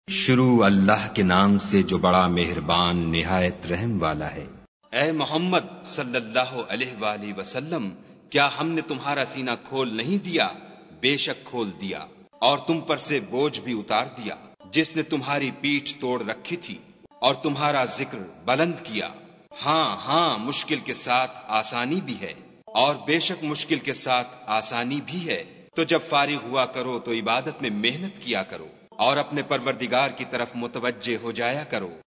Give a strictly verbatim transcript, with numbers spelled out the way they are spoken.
शुरू अल्लाह के नाम से जो बड़ा मेहरबान निहायत रहम वाला है। ऐ मोहम्मद सल्लल्लाहु अलैहि वसल्लम, क्या हमने तुम्हारा सीना खोल नहीं दिया? बेशक खोल दिया, और तुम पर से बोझ भी उतार दिया, जिसने तुम्हारी पीठ तोड़ रखी थी और तुम्हारा जिक्र बुलंद किया। हाँ हाँ, मुश्किल के साथ आसानी भी है, और बेशक मुश्किल के साथ आसानी भी है। तो जब फारिग हुआ करो तो इबादत में मेहनत किया करो और अपने परवरदिगार की तरफ मुतवज्जे हो जाया करो।